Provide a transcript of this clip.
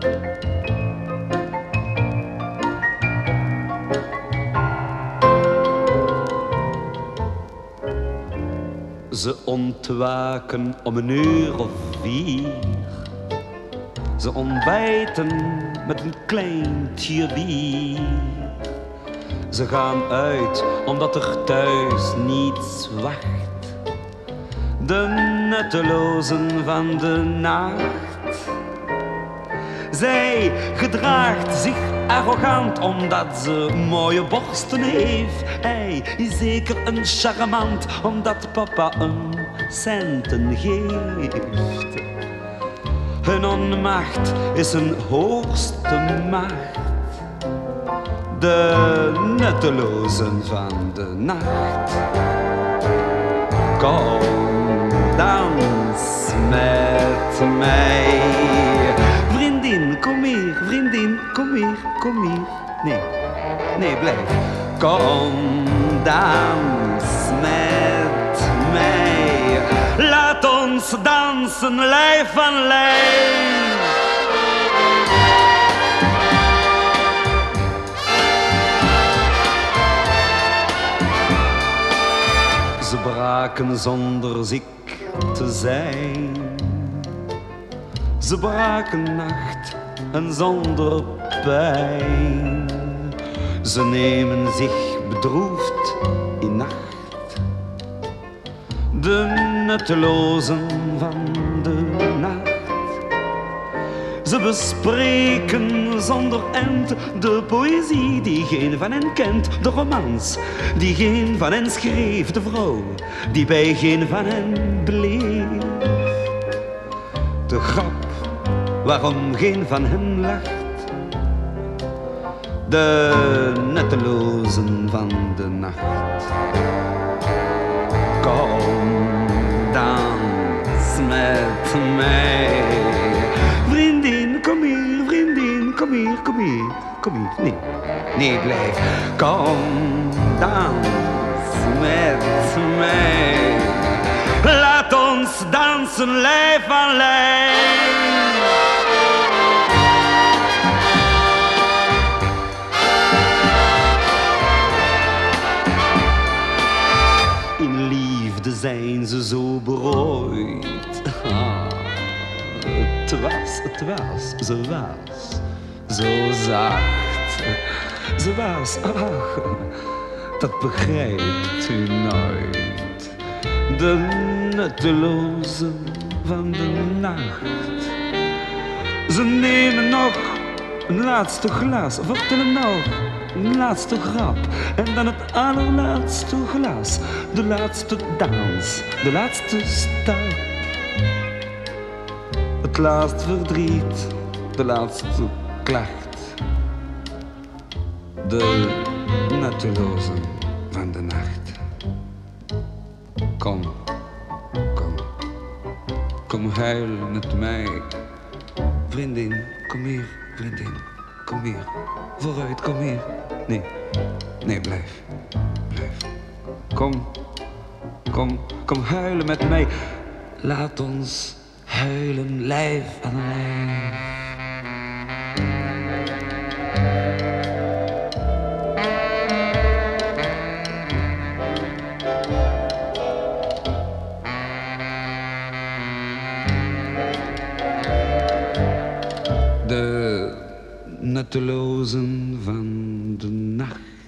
Ze ontwaken om 1:04. Ze ontbijten met een kleintje bier. Ze gaan uit omdat er thuis niets wacht. De nuttelozen van de nacht. Zij gedraagt zich arrogant omdat ze mooie borsten heeft. Hij is zeker een charmant omdat papa een centen geeft. Hun onmacht is een hoogste macht. De nuttelozen van de nacht. Kom, dans met mij. Vriendin, kom hier, vriendin, kom hier, kom hier. Nee, blijf. Kom, dans met mij. Laat ons dansen, lijf aan lijf. Ze braken zonder ziek te zijn. Ze braken nacht en zonder pijn. Ze nemen zich bedroefd in nacht. De nuttelozen van de nacht. Ze bespreken zonder end de poëzie die geen van hen kent. De romans die geen van hen schreef. De vrouw die bij geen van hen bleef. De grap waarom geen van hen lacht. De nuttelozen van de nacht. Kom, dans met mij. Vriendin, kom hier, vriendin, kom hier, kom hier, kom hier. Nee, blijf. Kom, dans met mij. Laat ons dansen, lijf aan lijf. In liefde zijn ze zo berooid. Het was, ze was zo zacht. Ze was, ach, dat begrijpt u nooit. De nuttelozen van de nacht. Ze nemen nog een laatste glas, vertellen nog een laatste grap. En dan het allerlaatste glas, de laatste dans, de laatste stap. Het laatste verdriet, de laatste klacht. De nuttelozen van de nacht. Kom, kom, kom huilen met mij. Vriendin, kom hier, vriendin, kom hier. Vooruit, kom hier. Nee, blijf. Kom huilen met mij. Laat ons huilen, lijf aan lijf. De nuttelozen van de nacht.